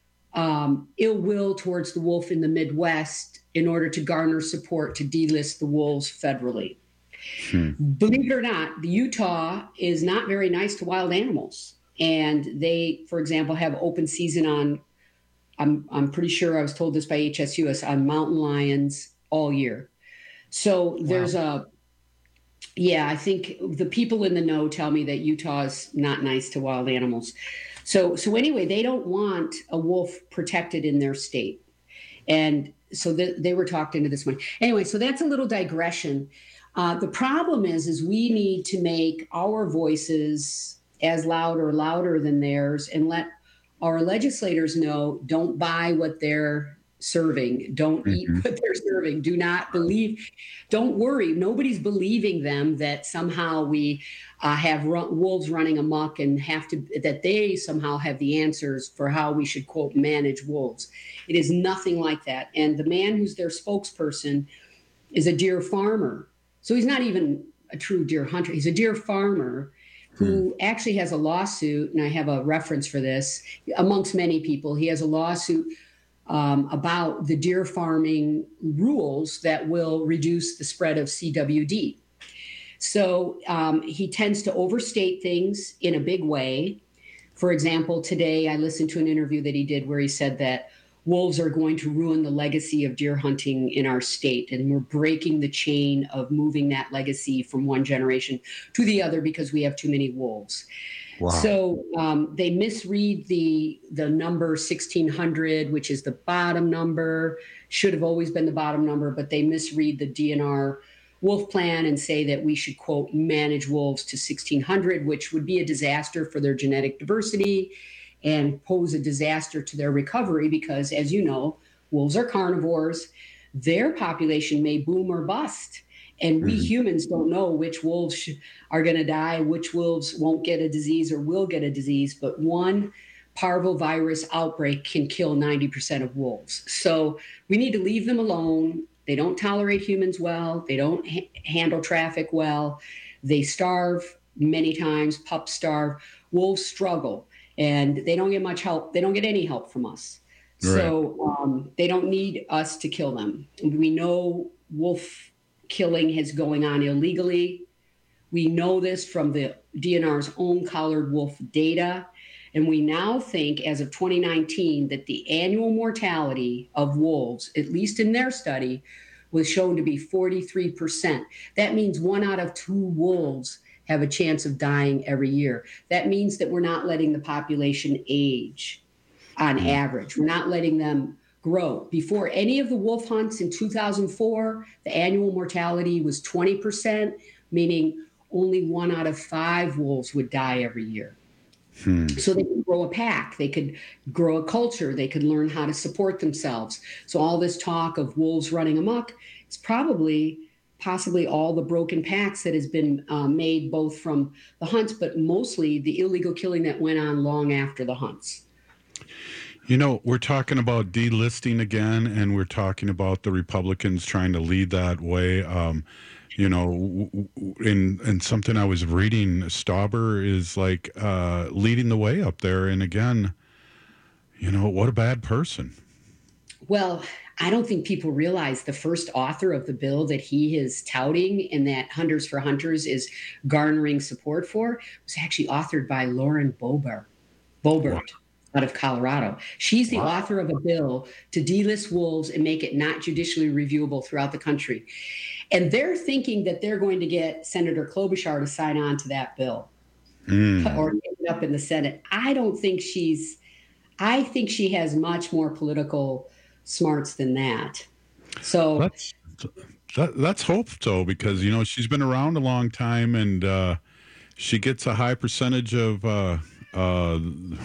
um, ill will towards the wolf in the Midwest in order to garner support to delist the wolves federally. Hmm. Believe it or not, the Utah is not very nice to wild animals. And they, for example, have open season on, I'm I'm pretty sure I was told this by H S U S, on mountain lions all year. So there's wow. a, yeah, I think the people in the know tell me that Utah is not nice to wild animals. So, so anyway, they don't want a wolf protected in their state. And so the, they were talked into this one. Anyway, so that's a little digression. Uh, the problem is, is we need to make our voices as loud or louder than theirs and let our legislators know, don't buy what they're serving. Don't mm-hmm. eat what they're serving. Do not believe, don't worry. Nobody's believing them that somehow we uh, have run, wolves running amok and have to, that they somehow have the answers for how we should, quote, manage wolves. It is nothing like that. And the man who's their spokesperson is a deer farmer. So he's not even a true deer hunter. He's a deer farmer who hmm. actually has a lawsuit, and I have a reference for this, amongst many people. He has a lawsuit um, about the deer farming rules that will reduce the spread of C W D. So um, he tends to overstate things in a big way. For example, today I listened to an interview that he did where he said that wolves are going to ruin the legacy of deer hunting in our state. And we're breaking the chain of moving that legacy from one generation to the other because we have too many wolves. Wow. So um, they misread the the number sixteen hundred, which is the bottom number, should have always been the bottom number, but they misread the D N R wolf plan and say that we should, quote, manage wolves to sixteen hundred, which would be a disaster for their genetic diversity and pose a disaster to their recovery because, as you know, wolves are carnivores. their population may boom or bust. And we mm-hmm. humans don't know which wolves sh- are going to die, which wolves won't get a disease or will get a disease. But one parvovirus outbreak can kill ninety percent of wolves. So we need to leave them alone. They don't tolerate humans well. They don't ha- handle traffic well. They starve many times. Pups starve. Wolves struggle, and they don't get much help. They don't get any help from us. Right. So um, they don't need us to kill them. We know wolf killing is going on illegally. We know this from the D N R's own collared wolf data. And we now think, as of twenty nineteen, that the annual mortality of wolves, at least in their study, was shown to be forty-three percent. That means one out of two wolves have a chance of dying every year. That means that we're not letting the population age on average. We're not letting them grow. Before any of the wolf hunts in two thousand four, the annual mortality was twenty percent, meaning only one out of five wolves would die every year. Hmm. So they could grow a pack, they could grow a culture, they could learn how to support themselves. So all this talk of wolves running amok is probably possibly all the broken packs that has been uh, made both from the hunts, but mostly the illegal killing that went on long after the hunts. You know, we're talking about delisting again, and we're talking about the Republicans trying to lead that way. Um, you know, in in something I was reading, Stauber is like uh, leading the way up there. And again, you know, what a bad person. Well, I don't think people realize the first author of the bill that he is touting and that Hunters for Hunters is garnering support for was actually authored by Lauren Boebert. Boebert. Wow. Out of Colorado. She's the wow. author of a bill to delist wolves and make it not judicially reviewable throughout the country. And they're thinking that they're going to get Senator Klobuchar to sign on to that bill mm. or get it up in the Senate. I don't think she's, I think she has much more political smarts than that. So let's, that, let's hope so, because, you know, she's been around a long time, and uh, she gets a high percentage of, uh, Uh,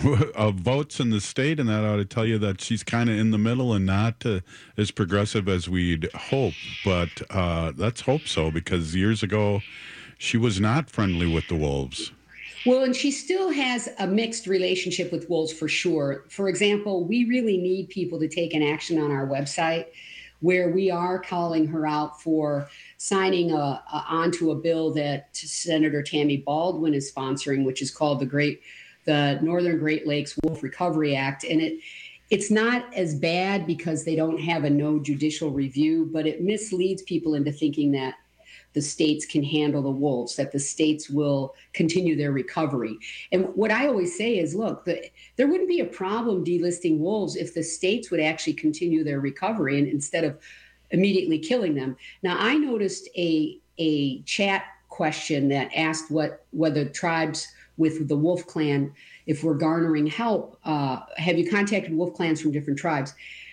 of votes in the state, and that ought to tell you that she's kind of in the middle and not uh, as progressive as we'd hope. But uh, let's hope so, because years ago she was not friendly with the wolves. Well, and she still has a mixed relationship with wolves for sure. For example, we really need people to take an action on our website, where we are calling her out for signing a, a, onto a bill that Senator Tammy Baldwin is sponsoring, which is called the Great the Northern Great Lakes Wolf Recovery Act. And it it's not as bad because they don't have a no judicial review, but it misleads people into thinking that the states can handle the wolves, that the states will continue their recovery. And what I always say is, look, the, there wouldn't be a problem delisting wolves if the states would actually continue their recovery and instead of immediately killing them. Now, I noticed a a chat question that asked what whether tribes with the Wolf Clan, if we're garnering help, uh, have you contacted wolf clans from different tribes?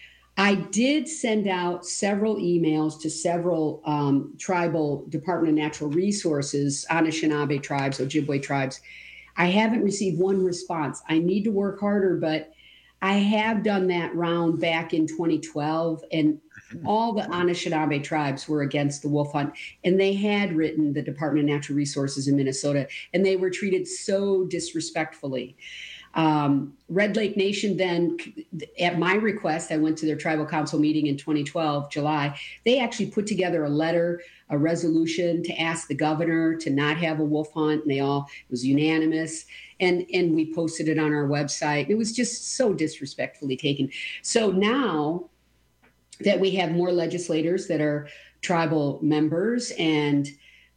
I did send out several emails to several um, tribal Department of Natural Resources, Anishinaabe tribes, Ojibwe tribes. I haven't received one response. I need to work harder, but I have done that round back in twenty twelve, and all the Anishinaabe tribes were against the wolf hunt, and they had written the Department of Natural Resources in Minnesota, and they were treated so disrespectfully. Um, Red Lake Nation then, at my request, I went to their tribal council meeting in twenty twelve, July. They actually put together a letter, a resolution to ask the governor to not have a wolf hunt, and they all, it was unanimous. And, and we posted it on our website. It was just so disrespectfully taken. So now that we have more legislators that are tribal members, and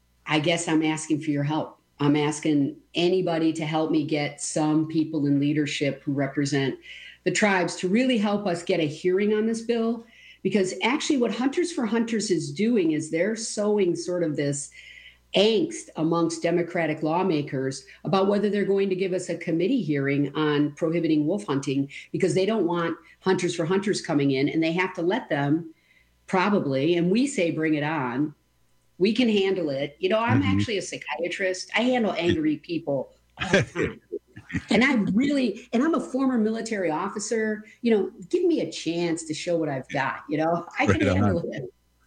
I guess I'm asking for your help. I'm asking anybody to help me get some people in leadership who represent the tribes to really help us get a hearing on this bill. Because actually what Hunters for Hunters is doing is they're sowing sort of this angst amongst Democratic lawmakers about whether they're going to give us a committee hearing on prohibiting wolf hunting, because they don't want Hunters for Hunters coming in, and they have to let them probably, and we say bring it on. We can handle it. You know, I'm mm-hmm. actually a psychiatrist. I handle angry people all the time. And I really, and I'm a former military officer, you know, give me a chance to show what I've got, you know, I can Right handle on. it.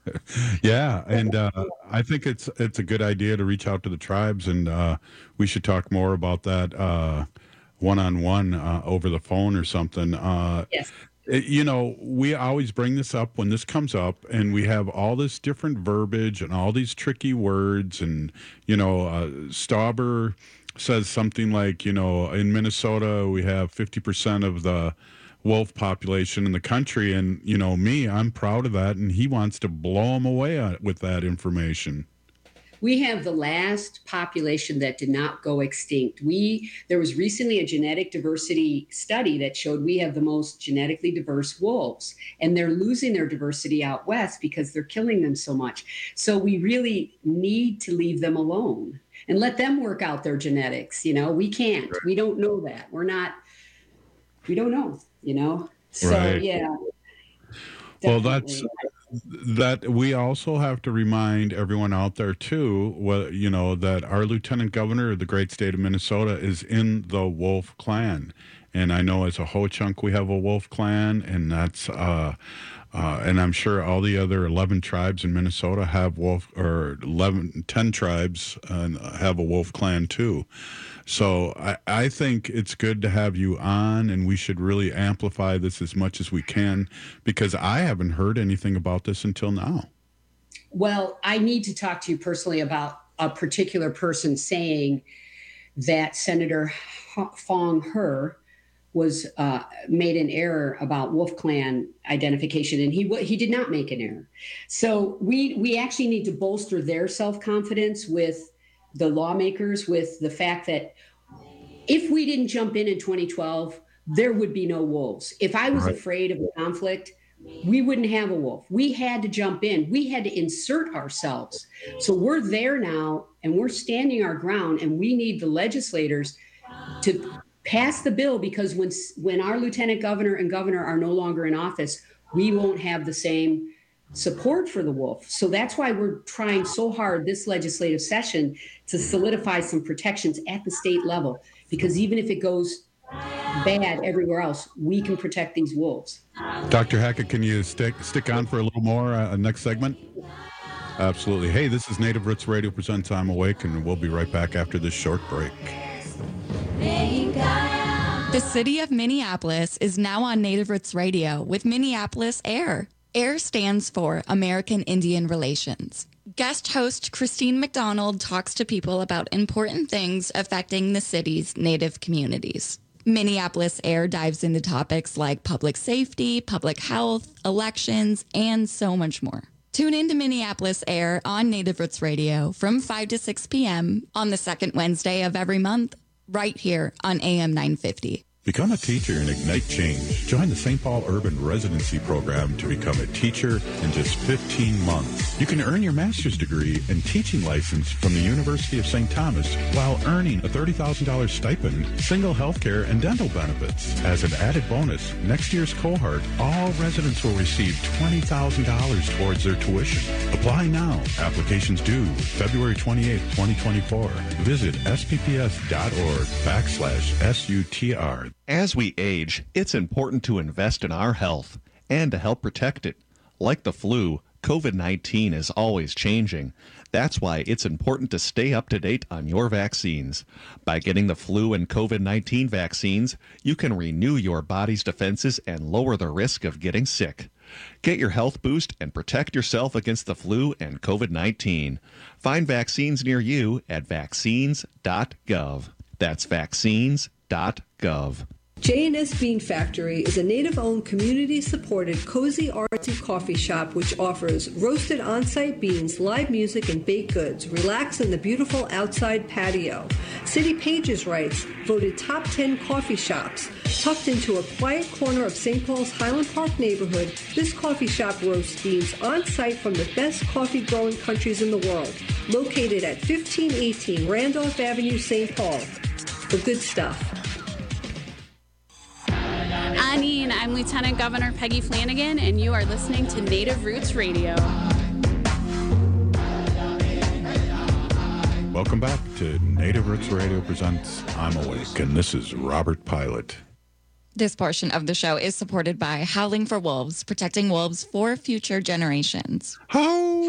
Yeah, and uh, I think it's it's a good idea to reach out to the tribes, and uh, we should talk more about that uh, one-on-one uh, over the phone or something. Uh, yes. it- you know, we always bring this up when this comes up, and we have all this different verbiage and all these tricky words, and you know, uh, Stauber says something like, you know, in Minnesota we have fifty percent of the wolf population in the country, and you know me, I'm proud of that, and he wants to blow them away on- with that information. We have the last population that did not go extinct. We there was recently a genetic diversity study that showed we have the most genetically diverse wolves, and they're losing their diversity out west because they're killing them so much. So we really need to leave them alone and let them work out their genetics. You know, we can't. We don't know that. We're not. We don't know. You know. So Right. yeah. Well, that's that. We also have to remind everyone out there too, well, you know, that our lieutenant governor of the great state of Minnesota is in the Wolf Clan, and I know as a Ho-Chunk we have a Wolf Clan, and that's uh, uh, and I'm sure all the other eleven tribes in Minnesota have wolf, or eleven, ten tribes uh, have a Wolf Clan too. So I, I think it's good to have you on, and we should really amplify this as much as we can, because I haven't heard anything about this until now. Well, I need to talk to you personally about a particular person saying that Senator Fong He was uh, made an error about Wolf Clan identification, and he he did not make an error. So we we actually need to bolster their self-confidence with the lawmakers, with the fact that if we didn't jump in in twenty twelve, there would be no wolves. If I was Right. afraid of a conflict, we wouldn't have a wolf. We had to jump in. We had to insert ourselves. So we're there now, and we're standing our ground, and we need the legislators to pass the bill, because when when our lieutenant governor and governor are no longer in office, we won't have the same support for the wolf. So that's why we're trying so hard this legislative session to solidify some protections at the state level, because even if it goes bad everywhere else, we can protect these wolves. Doctor Hackett, can you stick stick on for a little more uh, next segment? Absolutely. Hey, this is Native Roots Radio presents I'm Awake, and we'll be right back after this short break. The city of Minneapolis is now on Native Roots Radio with Minneapolis Air. AIR stands for American Indian Relations. Guest host Christine McDonald talks to people about important things affecting the city's Native communities. Minneapolis Air dives into topics like public safety, public health, elections, and so much more. Tune in to Minneapolis Air on Native Roots Radio from five to six p.m. on the second Wednesday of every month, right here on A M nine fifty. Become a teacher and ignite change. Join the Saint Paul Urban Residency Program to become a teacher in just fifteen months. You can earn your master's degree and teaching license from the University of Saint Thomas while earning a thirty thousand dollars stipend, single health care, and dental benefits. As an added bonus, next year's cohort, all residents will receive twenty thousand dollars towards their tuition. Apply now. Applications due February twenty-eighth, twenty twenty-four. Visit spps.org backslash S-U-T-R. As we age, it's important to invest in our health and to help protect it. Like the flu, COVID nineteen is always changing. That's why it's important to stay up to date on your vaccines. By getting the flu and COVID nineteen vaccines, you can renew your body's defenses and lower the risk of getting sick. Get your health boost and protect yourself against the flu and COVID nineteen. Find vaccines near you at vaccines dot gov. That's vaccines dot gov. J and S Bean Factory is a Native-owned, community-supported, cozy, artsy coffee shop which offers roasted on-site beans, live music, and baked goods. Relax in the beautiful outside patio. City Pages writes, voted top ten coffee shops. Tucked into a quiet corner of Saint Paul's Highland Park neighborhood, this coffee shop roasts beans on-site from the best coffee-growing countries in the world. Located at fifteen eighteen Randolph Avenue, Saint Paul. The good stuff. Anine, I'm Lieutenant Governor Peggy Flanagan, and you are listening to Native Roots Radio. Welcome back to Native Roots Radio presents I'm Awake, and this is Robert Pilot. This portion of the show is supported by Howling for Wolves, protecting wolves for future generations. How?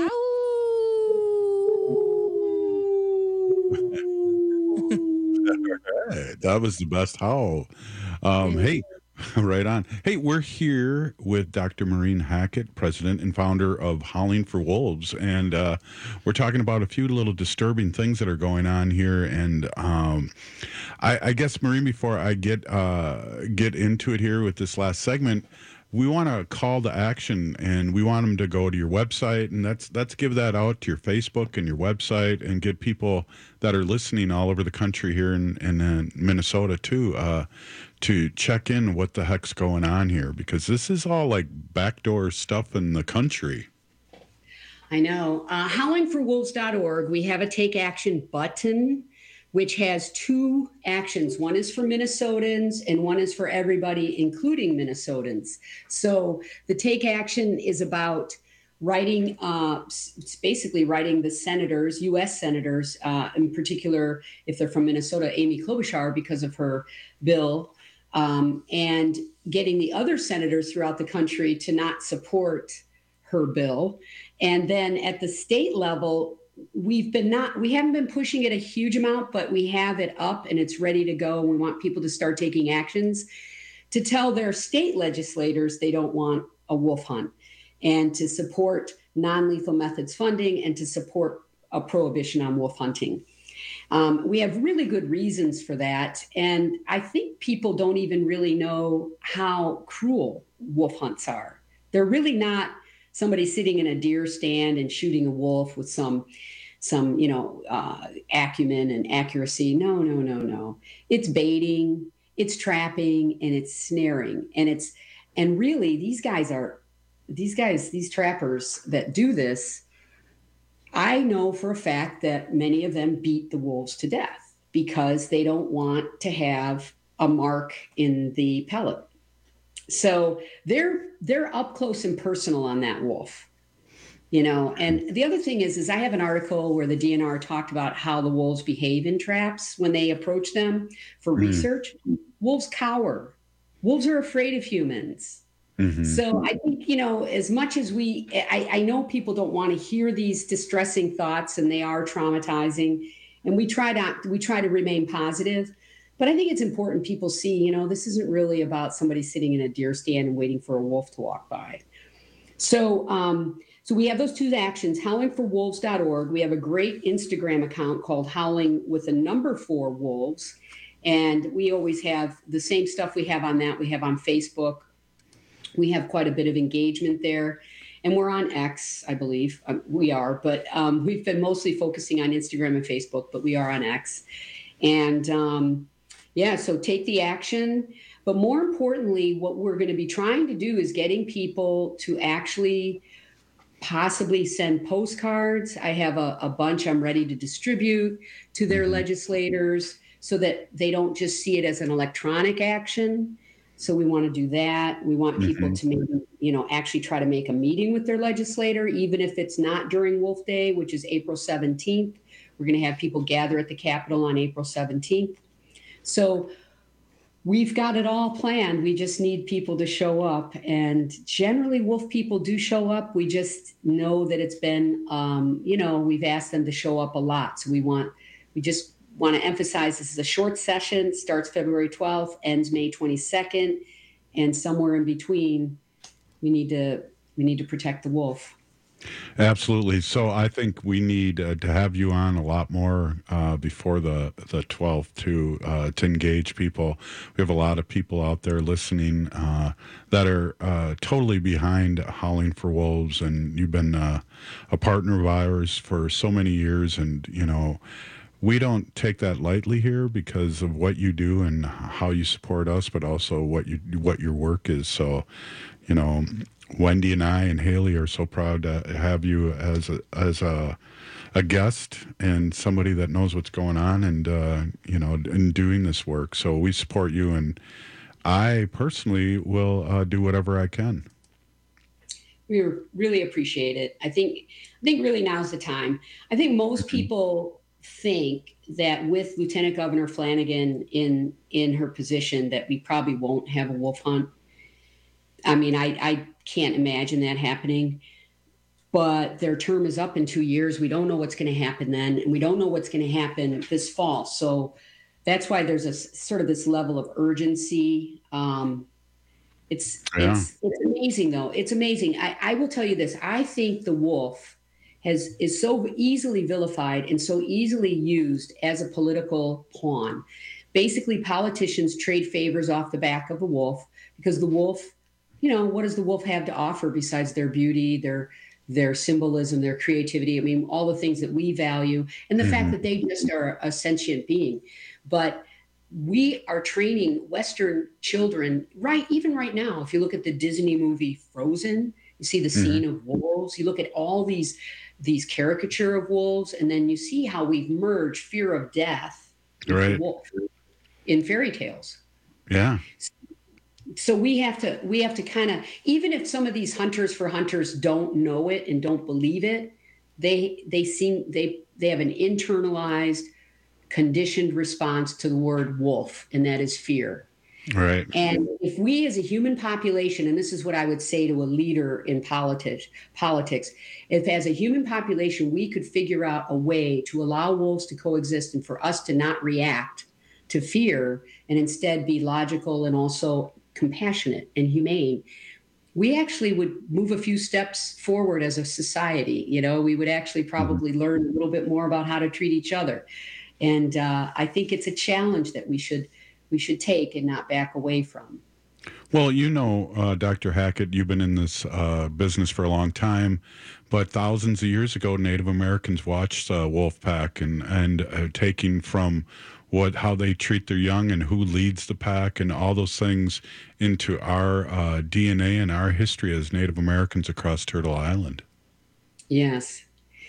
That was the best howl. Um, hey, right on. Hey, we're here with Doctor Maureen Hackett, president and founder of Howling for Wolves, and uh, we're talking about a few little disturbing things that are going on here. And um, I, I guess, Maureen, before I get uh, get into it here with this last segment, we want to call to action, and we want them to go to your website, and let's let's give that out to your Facebook and your website, and get people that are listening all over the country here in, in uh, Minnesota too, uh, to check in what the heck's going on here, because this is all like backdoor stuff in the country. I know. Uh, howling for wolves dot org, we have a take action button, which has two actions. One is for Minnesotans and one is for everybody, including Minnesotans. So the take action is about writing, uh, it's basically writing the senators, U S senators, uh, in particular, if they're from Minnesota, Amy Klobuchar, because of her bill, um, and getting the other senators throughout the country to not support her bill. And then at the state level, we've been not, we haven't been pushing it a huge amount, but we have it up and it's ready to go. We want people to start taking actions to tell their state legislators they don't want a wolf hunt, and to support non-lethal methods funding, and to support a prohibition on wolf hunting. Um, we have really good reasons for that. And I think people don't even really know how cruel wolf hunts are. They're really not somebody sitting in a deer stand and shooting a wolf with some, some, you know, uh, acumen and accuracy. No, no, no, no. It's baiting, it's trapping, and it's snaring. And it's, and really these guys are, these guys, these trappers that do this, I know for a fact that many of them beat the wolves to death because they don't want to have a mark in the pellet. So they're they're up close and personal on that wolf, you know. And the other thing is, is I have an article where the D N R talked about how the wolves behave in traps when they approach them for mm. research. Wolves cower. Wolves are afraid of humans. Mm-hmm. So I think, you know, as much as we, I, I know people don't want to hear these distressing thoughts, and they are traumatizing, and we try to we try to remain positive. But I think it's important people see, you know, this isn't really about somebody sitting in a deer stand and waiting for a wolf to walk by. So um, so we have those two actions, howling for wolves dot org. We have a great Instagram account called Howling with a number four wolves. And we always have the same stuff we have on that. We have on Facebook. We have quite a bit of engagement there. And we're on X, I believe. Um, we are. But um, we've been mostly focusing on Instagram and Facebook, but we are on X. And um yeah, so take the action. But more importantly, what we're going to be trying to do is getting people to actually possibly send postcards. I have a, a bunch I'm ready to distribute to their mm-hmm. legislators so that they don't just see it as an electronic action. So we want to do that. We want people mm-hmm. to maybe, you know, actually try to make a meeting with their legislator, even if it's not during Wolf Day, which is April seventeenth. We're going to have people gather at the Capitol on April seventeenth. So we've got it all planned. We just need people to show up. And generally, wolf people do show up. We just know that it's been, um, you know, we've asked them to show up a lot. So we want, we just want to emphasize this is a short session, starts February twelfth, ends May twenty-second. And somewhere in between, we need to, we need to protect the wolf. Absolutely. So I think we need uh, to have you on a lot more uh, before the the twelfth to uh, to engage people. We have a lot of people out there listening uh, that are uh, totally behind Howling for Wolves, and you've been uh, a partner of ours for so many years, and you know. We don't take that lightly here because of what you do and how you support us, but also what you what your work is. So, you know, Wendy and I and Haley are so proud to have you as a, as a a guest and somebody that knows what's going on and uh, you know, in doing this work. So we support you, and I personally will uh, do whatever I can. We really appreciate it. I think I think really now's the time. I think most people think that with Lieutenant Governor Flanagan in in her position that we probably won't have a wolf hunt. I mean, I, I can't imagine that happening. But their term is up in two years. We don't know what's going to happen then, and we don't know what's going to happen this fall. So that's why there's a sort of this level of urgency. Um, it's, yeah. it's it's amazing, though. It's amazing. I, I will tell you this. I think the wolf has is so easily vilified and so easily used as a political pawn. Basically, politicians trade favors off the back of the wolf because the wolf, you know, what does the wolf have to offer besides their beauty, their their symbolism, their creativity? I mean, all the things that we value, and the mm-hmm. fact that they just are a sentient being. But we are training Western children, right? Even right now, if you look at the Disney movie Frozen, you see the mm-hmm. scene of wolves. You look at all these these caricature of wolves, and then you see how we've merged fear of death right. wolf in fairy tales. Yeah. So we have to we have to kind of, even if some of these hunters for hunters don't know it and don't believe it, they they seem they they have an internalized, conditioned response to the word wolf, and that is fear. Right. And if we as a human population, and this is what I would say to a leader in politics, politics, if as a human population we could figure out a way to allow wolves to coexist and for us to not react to fear and instead be logical and also compassionate and humane, we actually would move a few steps forward as a society. You know, we would actually probably mm-hmm. learn a little bit more about how to treat each other. And uh, I think it's a challenge that we should we should take and not back away from. Well, you know, uh, Doctor Hackett, you've been in this uh, business for a long time, but thousands of years ago, Native Americans watched uh, wolf pack and and uh, taking from what how they treat their young and who leads the pack and all those things into our uh, D N A and our history as Native Americans across Turtle Island. Yes.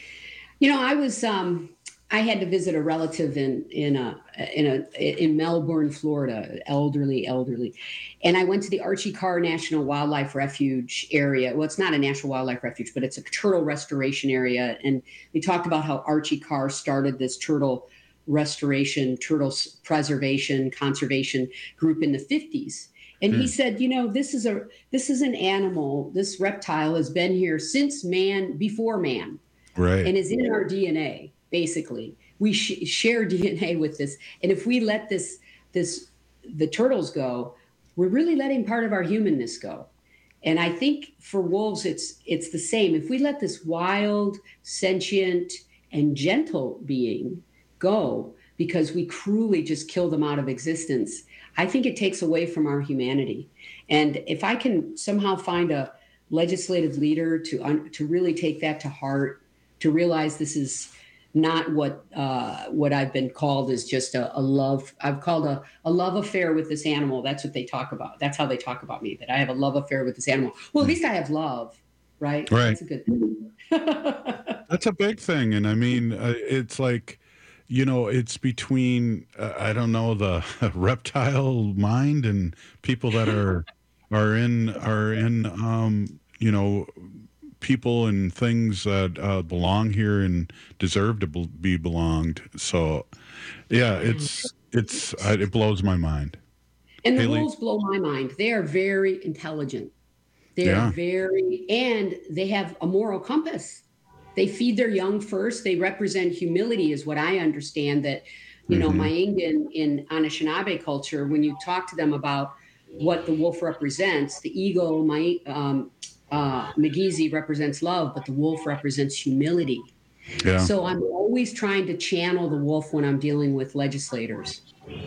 You know, I was um, I had to visit a relative in in a in a in Melbourne, Florida, elderly, elderly, and I went to the Archie Carr National Wildlife Refuge area. Well, it's not a national wildlife refuge, but it's a turtle restoration area, and we talked about how Archie Carr started this turtle restoration, turtle preservation, conservation group in the fifties. And hmm. he said, you know, this is a this is an animal, this reptile has been here since man, before man, right, and is in our D N A. Basically, we sh- share D N A with this, and if we let this this the turtles go, we're really letting part of our humanness go. And I think for wolves, it's it's the same. If we let this wild, sentient, and gentle being go because we cruelly just kill them out of existence, I think it takes away from our humanity. And if I can somehow find a legislative leader to un- to really take that to heart, to realize this is not what uh, what I've been called is just a, a love. I've called a, a love affair with this animal. That's what they talk about. That's how they talk about me, that I have a love affair with this animal. Well, at least I have love, right? Right. That's a good thing. That's a big thing. And I mean, uh, it's like, you know, it's between, uh, I don't know, the reptile mind and people that are are in, are in um, you know, people and things that uh, belong here and deserve to be belonged. So, yeah, it's it's uh, it blows my mind. And the Haley? wolves blow my mind. They are very intelligent. They Yeah. are very, and they have a moral compass. They feed their young first. They represent humility, is what I understand. That, you know, Mhm. Maingan in Anishinaabe culture, when you talk to them about what the wolf represents, the eagle, my um, uh, Magizi represents love, but the wolf represents humility. Yeah. So I'm always trying to channel the wolf when I'm dealing with legislators.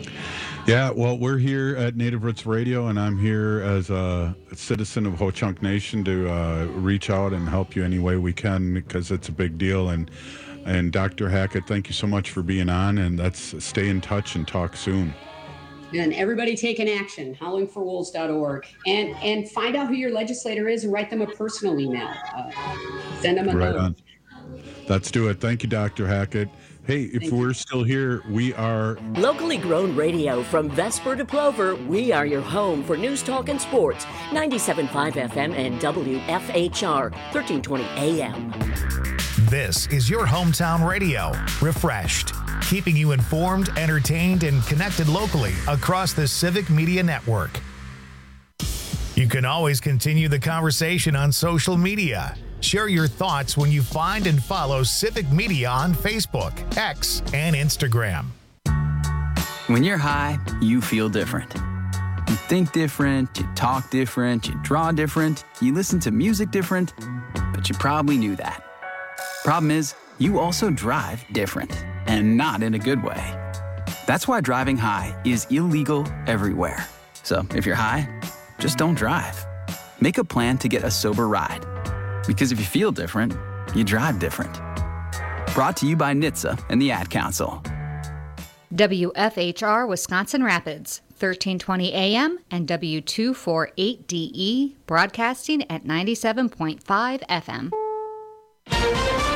Yeah, well, we're here at Native Roots Radio, and I'm here as a citizen of Ho Chunk Nation to uh, reach out and help you any way we can, because it's a big deal. And and Doctor Hackett, thank you so much for being on, and let's stay in touch and talk soon. And everybody take an action, howling for wolves dot org, and and find out who your legislator is and write them a personal email. Uh, send them a Right note. on. Let's do it. Thank you, Doctor Hackett. Hey, if Thank we're still here, we are Locally grown radio from Vesper to Plover. We are your home for news, talk, and sports. ninety-seven point five F M and W F H R, thirteen twenty A M. This is your hometown radio, refreshed, keeping you informed, entertained, and connected locally across the Civic Media Network. You can always continue the conversation on social media. Share your thoughts when you find and follow Civic Media on Facebook, X, and Instagram. When you're high, you feel different. You think different, you talk different, you draw different, you listen to music different, but you probably knew that. Problem is, you also drive different, and not in a good way. That's why driving high is illegal everywhere. So if you're high, just don't drive. Make a plan to get a sober ride. Because if you feel different, you drive different. Brought to you by N H T S A and the Ad Council. W F H R Wisconsin Rapids, thirteen twenty A M and W two forty-eight D E, broadcasting at ninety-seven point five F M.